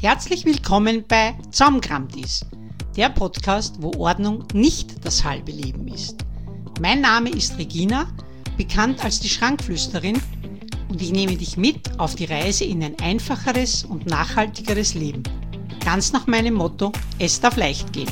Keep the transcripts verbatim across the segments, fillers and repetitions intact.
Herzlich willkommen bei Zusammengerammt ist, der Podcast, wo Ordnung nicht das halbe Leben ist. Mein Name ist Regina, bekannt als die Schrankflüsterin, und ich nehme dich mit auf die Reise in ein einfacheres und nachhaltigeres Leben. Ganz nach meinem Motto, es darf leicht gehen.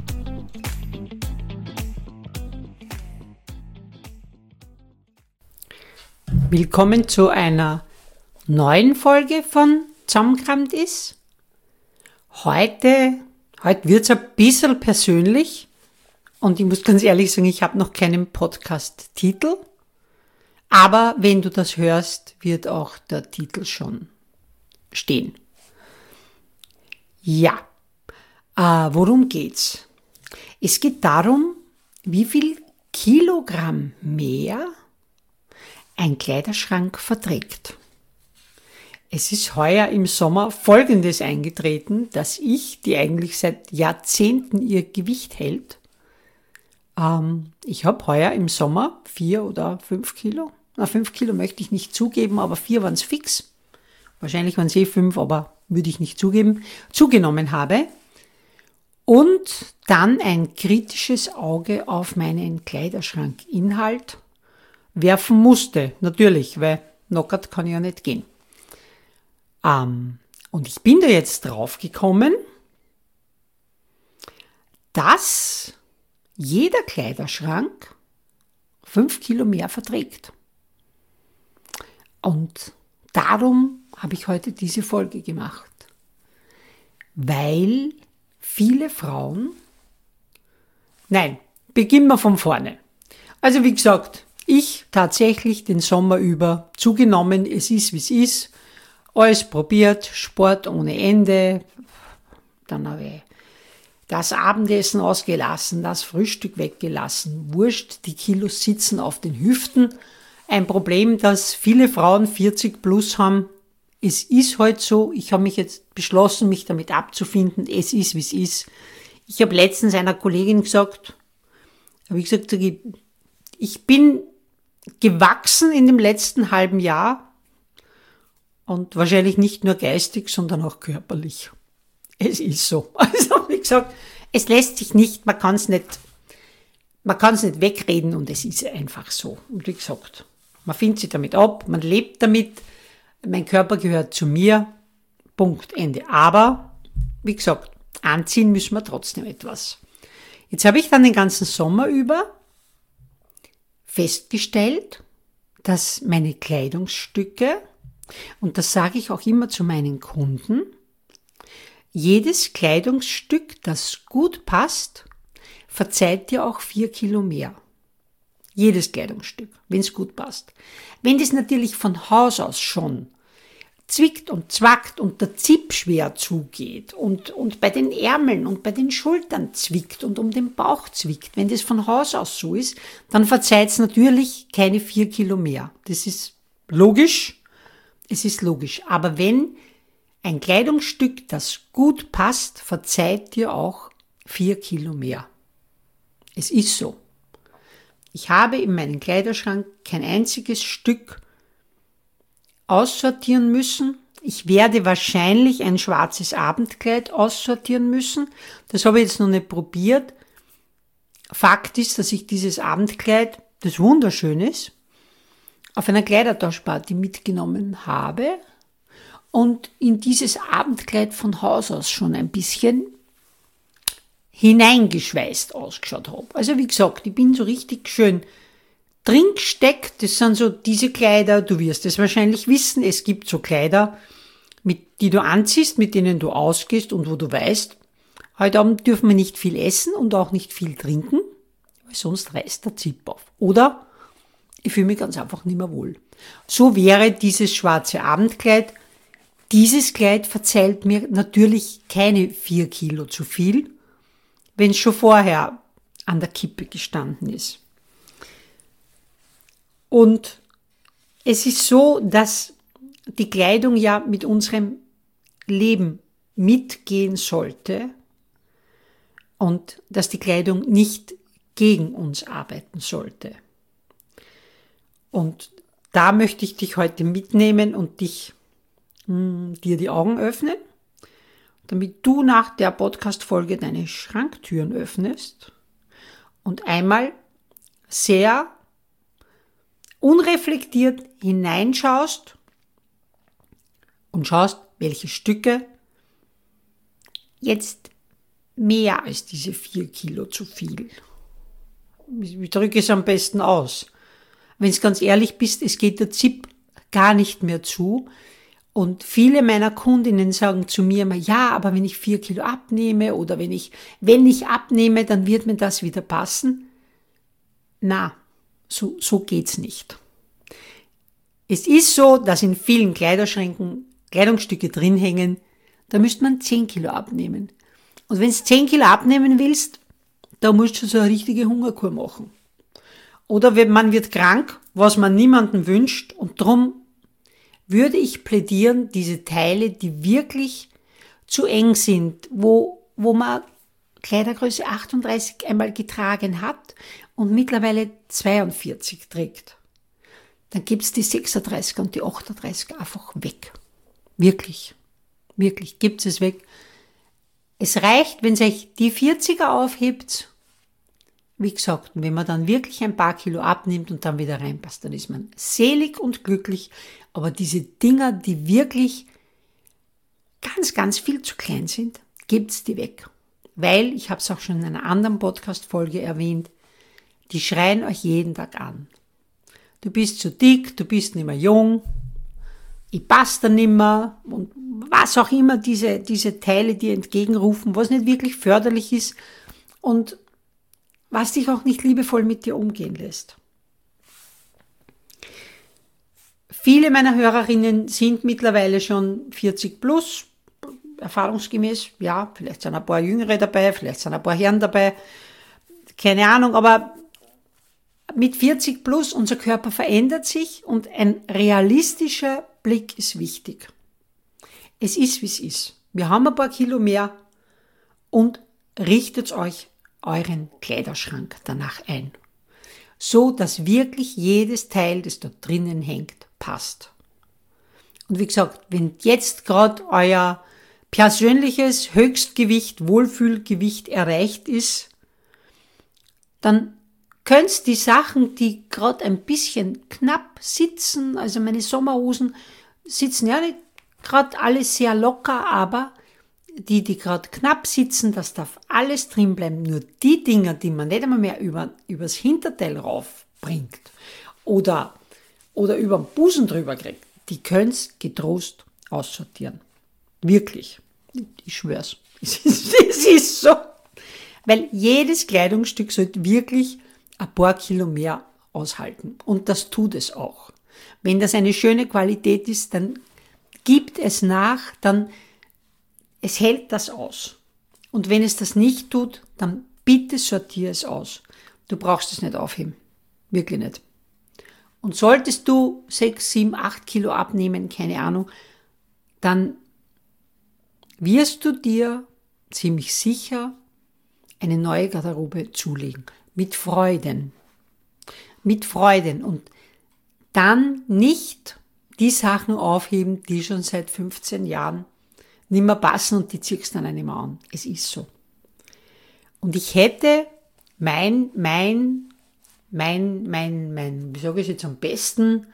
Willkommen zu einer neuen Folge von Zusammengerammt ist. Heute, heute wird es ein bisschen persönlich und ich muss ganz ehrlich sagen, ich habe noch keinen Podcast-Titel, aber wenn du das hörst, wird auch der Titel schon stehen. Ja, äh, worum geht's? Es geht darum, wie viel Kilogramm mehr ein Kleiderschrank verträgt. Es ist heuer im Sommer Folgendes eingetreten, dass ich, die eigentlich seit Jahrzehnten ihr Gewicht hält, ähm, ich habe heuer im Sommer vier oder fünf Kilo, na fünf Kilo möchte ich nicht zugeben, aber vier waren es fix, wahrscheinlich waren es eh fünf, aber würde ich nicht zugeben, zugenommen habe und dann ein kritisches Auge auf meinen Kleiderschrankinhalt werfen musste, natürlich, weil knockert kann ja nicht gehen. Um, und ich bin da jetzt drauf gekommen, dass jeder Kleiderschrank fünf Kilo mehr verträgt. Und darum habe ich heute diese Folge gemacht. Weil viele Frauen, nein, beginnen wir von vorne. Also wie gesagt, ich tatsächlich den Sommer über zugenommen, es ist wie es ist. Alles probiert, Sport ohne Ende, dann habe ich das Abendessen ausgelassen, das Frühstück weggelassen, wurscht, die Kilos sitzen auf den Hüften. Ein Problem, das viele Frauen vierzig plus haben. Es ist halt so, ich habe mich jetzt beschlossen, mich damit abzufinden, es ist wie es ist. Ich habe letztens einer Kollegin gesagt, habe ich gesagt, ich bin gewachsen in dem letzten halben Jahr, und wahrscheinlich nicht nur geistig, sondern auch körperlich. Es ist so. Also wie gesagt, es lässt sich nicht, man kann es nicht, man kann es nicht wegreden und es ist einfach so. Und wie gesagt, man findet sich damit ab, man lebt damit, mein Körper gehört zu mir, Punkt, Ende. Aber, wie gesagt, anziehen müssen wir trotzdem etwas. Jetzt habe ich dann den ganzen Sommer über festgestellt, dass meine Kleidungsstücke, und das sage ich auch immer zu meinen Kunden, jedes Kleidungsstück, das gut passt, verzeiht dir auch vier Kilo mehr. Jedes Kleidungsstück, wenn es gut passt. Wenn das natürlich von Haus aus schon zwickt und zwackt und der Zip schwer zugeht und, und bei den Ärmeln und bei den Schultern zwickt und um den Bauch zwickt, wenn das von Haus aus so ist, dann verzeiht es natürlich keine vier Kilo mehr. Das ist logisch. Es ist logisch, aber wenn ein Kleidungsstück, das gut passt, verzeiht dir auch vier Kilo mehr. Es ist so. Ich habe in meinem Kleiderschrank kein einziges Stück aussortieren müssen. Ich werde wahrscheinlich ein schwarzes Abendkleid aussortieren müssen. Das habe ich jetzt noch nicht probiert. Fakt ist, dass ich dieses Abendkleid, das wunderschön ist, auf einer Kleidertauschparty mitgenommen habe und in dieses Abendkleid von Haus aus schon ein bisschen hineingeschweißt ausgeschaut habe. Also wie gesagt, ich bin so richtig schön drin gesteckt. Das sind so diese Kleider, du wirst es wahrscheinlich wissen, es gibt so Kleider, mit, die du anziehst, mit denen du ausgehst und wo du weißt, heute Abend dürfen wir nicht viel essen und auch nicht viel trinken, weil sonst reißt der Zip auf. Oder ich fühle mich ganz einfach nicht mehr wohl. So wäre dieses schwarze Abendkleid. Dieses Kleid verzeiht mir natürlich keine vier Kilo zu viel, wenn es schon vorher an der Kippe gestanden ist. Und es ist so, dass die Kleidung ja mit unserem Leben mitgehen sollte und dass die Kleidung nicht gegen uns arbeiten sollte. Und da möchte ich dich heute mitnehmen und dich, mh, dir die Augen öffnen damit du nach der Podcast-Folge deine Schranktüren öffnest und einmal sehr unreflektiert hineinschaust und schaust, welche Stücke jetzt mehr als diese vier Kilo zu viel. Ich drücke es am besten aus. Wenn du ganz ehrlich bist, es geht der Zip gar nicht mehr zu. Und viele meiner Kundinnen sagen zu mir immer, ja, aber wenn ich vier Kilo abnehme oder wenn ich, wenn ich abnehme, dann wird mir das wieder passen. Na, so, so geht's nicht. Es ist so, dass in vielen Kleiderschränken Kleidungsstücke drin hängen, da müsste man zehn Kilo abnehmen. Und wenn du zehn Kilo abnehmen willst, da musst du so eine richtige Hungerkur machen. Oder wenn man wird krank, was man niemandem wünscht, und darum würde ich plädieren, diese Teile, die wirklich zu eng sind, wo, wo man Kleidergröße achtunddreißig einmal getragen hat und mittlerweile zweiundvierzig trägt, dann gibt's die sechsunddreißiger und die achtunddreißiger einfach weg. Wirklich, wirklich, gibt's es weg. Es reicht, wenn sich die vierziger aufhebt. Wie gesagt, wenn man dann wirklich ein paar Kilo abnimmt und dann wieder reinpasst, dann ist man selig und glücklich. Aber diese Dinger, die wirklich ganz, ganz viel zu klein sind, gibt's die weg. Weil, ich habe es auch schon in einer anderen Podcast-Folge erwähnt, die schreien euch jeden Tag an. Du bist zu dick, du bist nicht mehr jung, ich passe da nicht mehr und was auch immer diese, diese Teile dir entgegenrufen, was nicht wirklich förderlich ist und was dich auch nicht liebevoll mit dir umgehen lässt. Viele meiner Hörerinnen sind mittlerweile schon vierzig plus, erfahrungsgemäß, ja, vielleicht sind ein paar Jüngere dabei, vielleicht sind ein paar Herren dabei, keine Ahnung, aber mit vierzig plus, unser Körper verändert sich und ein realistischer Blick ist wichtig. Es ist, wie es ist. Wir haben ein paar Kilo mehr und richtet euch euren Kleiderschrank danach ein. So, dass wirklich jedes Teil, das da drinnen hängt, passt. Und wie gesagt, wenn jetzt gerade euer persönliches Höchstgewicht, Wohlfühlgewicht erreicht ist, dann könnt die Sachen, die gerade ein bisschen knapp sitzen, also meine Sommerhosen sitzen ja nicht gerade alle sehr locker, aber die, die gerade knapp sitzen, das darf alles drin bleiben. Nur die Dinger, die man nicht einmal mehr über, übers Hinterteil raufbringt oder, oder über den Busen drüber kriegt, die könnt's getrost aussortieren. Wirklich. Ich schwör's. Es ist, es ist so. Weil jedes Kleidungsstück sollte wirklich ein paar Kilo mehr aushalten. Und das tut es auch. Wenn das eine schöne Qualität ist, dann gibt es nach, dann es hält das aus. Und wenn es das nicht tut, dann bitte sortiere es aus. Du brauchst es nicht aufheben. Wirklich nicht. Und solltest du sechs, sieben, acht Kilo abnehmen, keine Ahnung, dann wirst du dir ziemlich sicher eine neue Garderobe zulegen. Mit Freuden. Mit Freuden. Und dann nicht die Sachen aufheben, die schon seit fünfzehn Jahren nicht mehr passen und die ziehst du dann nicht mehr an. Es ist so. Und ich hätte mein, mein, mein, mein, mein, wie sage ich jetzt am besten,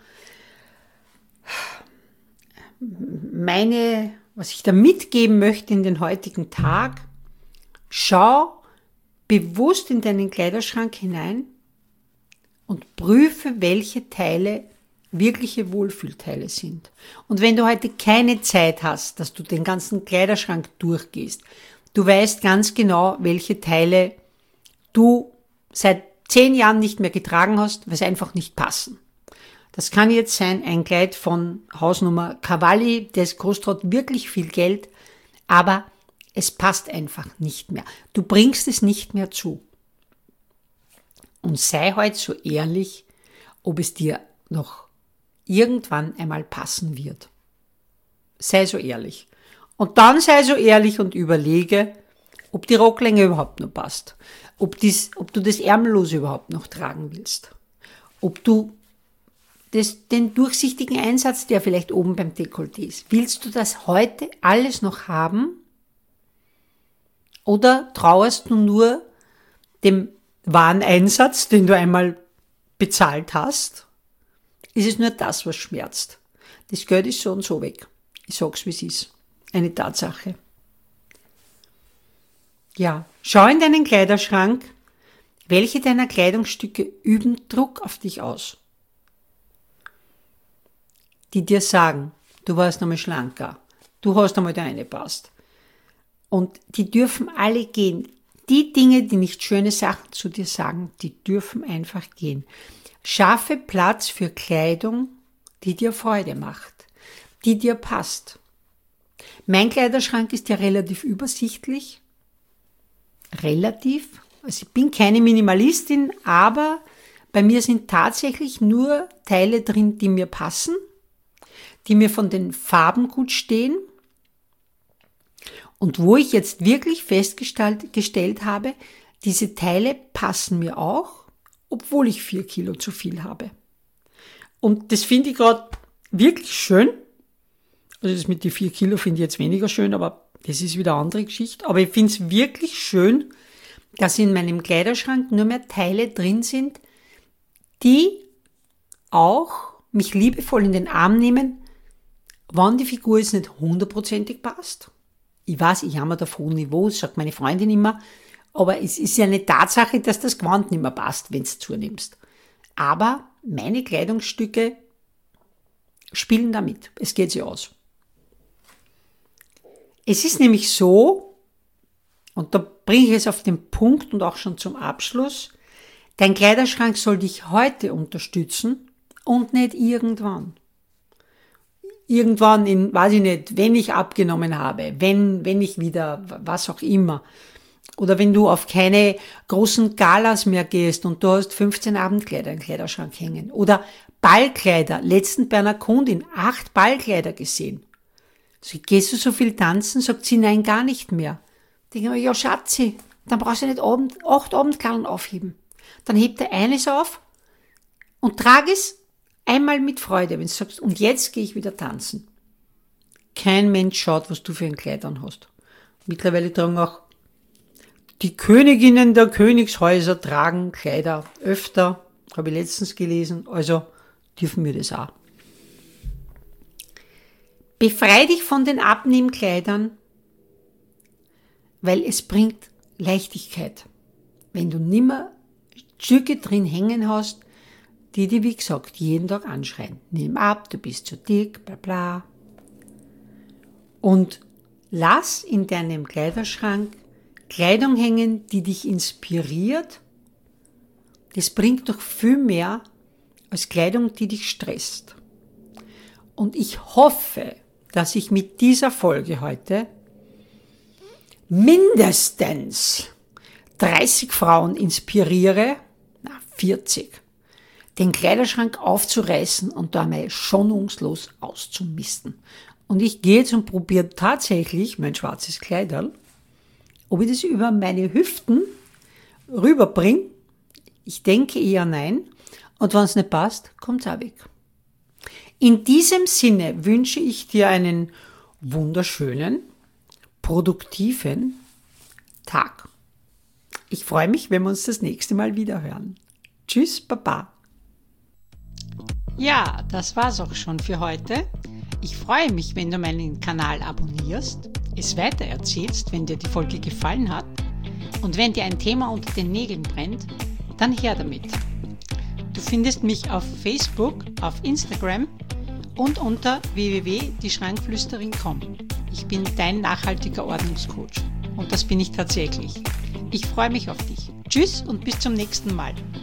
meine, was ich da mitgeben möchte in den heutigen Tag, schau bewusst in deinen Kleiderschrank hinein und prüfe, welche Teile wirkliche Wohlfühlteile sind. Und wenn du heute keine Zeit hast, dass du den ganzen Kleiderschrank durchgehst, du weißt ganz genau, welche Teile du seit zehn Jahren nicht mehr getragen hast, weil sie einfach nicht passen. Das kann jetzt sein, ein Kleid von Hausnummer Cavalli, das kostet wirklich viel Geld, aber es passt einfach nicht mehr. Du bringst es nicht mehr zu. Und sei heute so ehrlich, ob es dir noch irgendwann einmal passen wird. Sei so ehrlich. Und dann sei so ehrlich und überlege, ob die Rocklänge überhaupt noch passt. Ob, dies, ob du das Ärmellose überhaupt noch tragen willst. Ob du das, den durchsichtigen Einsatz, der vielleicht oben beim Dekolleté ist, willst du das heute alles noch haben? Oder trauerst du nur dem Wareneinsatz, den du einmal bezahlt hast? Ist es nur das, was schmerzt? Das Geld ist so und so weg. Ich sag's, wie es ist. Eine Tatsache. Ja, schau in deinen Kleiderschrank. Welche deiner Kleidungsstücke üben Druck auf dich aus? Die dir sagen, du warst einmal schlanker, du hast einmal da reingepasst. Und die dürfen alle gehen. Die Dinge, die nicht schöne Sachen zu dir sagen, die dürfen einfach gehen. Schaffe Platz für Kleidung, die dir Freude macht, die dir passt. Mein Kleiderschrank ist ja relativ übersichtlich. Relativ. Also ich bin keine Minimalistin, aber bei mir sind tatsächlich nur Teile drin, die mir passen, die mir von den Farben gut stehen und wo ich jetzt wirklich festgestellt habe, diese Teile passen mir auch, obwohl ich vier Kilo zu viel habe. Und das finde ich gerade wirklich schön. Also das mit den vier Kilo finde ich jetzt weniger schön, aber das ist wieder eine andere Geschichte. Aber ich finde es wirklich schön, dass in meinem Kleiderschrank nur mehr Teile drin sind, die auch mich liebevoll in den Arm nehmen, wann die Figur jetzt nicht hundertprozentig passt. Ich weiß, ich habe da auf hohem Niveau, das sagt meine Freundin immer, aber es ist ja eine Tatsache, dass das Gewand nicht mehr passt, wenn du zunimmst. Aber meine Kleidungsstücke spielen damit. Es geht sich aus. Es ist nämlich so, und da bringe ich es auf den Punkt und auch schon zum Abschluss, dein Kleiderschrank soll dich heute unterstützen und nicht irgendwann. Irgendwann in, weiß ich nicht, wenn ich abgenommen habe, wenn, wenn ich wieder, was auch immer. Oder wenn du auf keine großen Galas mehr gehst und du hast fünfzehn Abendkleider im Kleiderschrank hängen. Oder Ballkleider. Letztens bei einer Kundin acht Ballkleider gesehen. So, gehst du so viel tanzen? Sagt sie, nein, gar nicht mehr. Denke ich mir, ja Schatzi, dann brauchst du nicht Abend, acht Abendkleider aufheben. Dann hebt er eines auf und trag es einmal mit Freude, wenn du sagst, und jetzt gehe ich wieder tanzen. Kein Mensch schaut, was du für ein Kleid an hast. Mittlerweile tragen auch die Königinnen der Königshäuser tragen Kleider öfter, habe ich letztens gelesen, also dürfen wir das auch. Befrei dich von den Abnehmkleidern, weil es bringt Leichtigkeit. Wenn du nimmer Stücke drin hängen hast, die dir, wie gesagt, jeden Tag anschreien. Nimm ab, du bist zu dick, bla bla. Und lass in deinem Kleiderschrank Kleidung hängen, die dich inspiriert. Das bringt doch viel mehr als Kleidung, die dich stresst. Und ich hoffe, dass ich mit dieser Folge heute mindestens dreißig Frauen inspiriere, na vierzig, den Kleiderschrank aufzureißen und da mal schonungslos auszumisten. Und ich gehe jetzt und probiere tatsächlich mein schwarzes Kleiderl, ob ich das über meine Hüften rüberbringe. Ich denke eher nein. Und wenn es nicht passt, kommt es auch weg. In diesem Sinne wünsche ich dir einen wunderschönen, produktiven Tag. Ich freue mich, wenn wir uns das nächste Mal wieder hören. Tschüss, Baba. Ja, das war's auch schon für heute. Ich freue mich, wenn du meinen Kanal abonnierst, es weitererzählst, wenn dir die Folge gefallen hat und wenn dir ein Thema unter den Nägeln brennt, dann her damit. Du findest mich auf Facebook, auf Instagram und unter w w w punkt die schrankflüsterin punkt com. Ich bin dein nachhaltiger Ordnungscoach und das bin ich tatsächlich. Ich freue mich auf dich. Tschüss und bis zum nächsten Mal.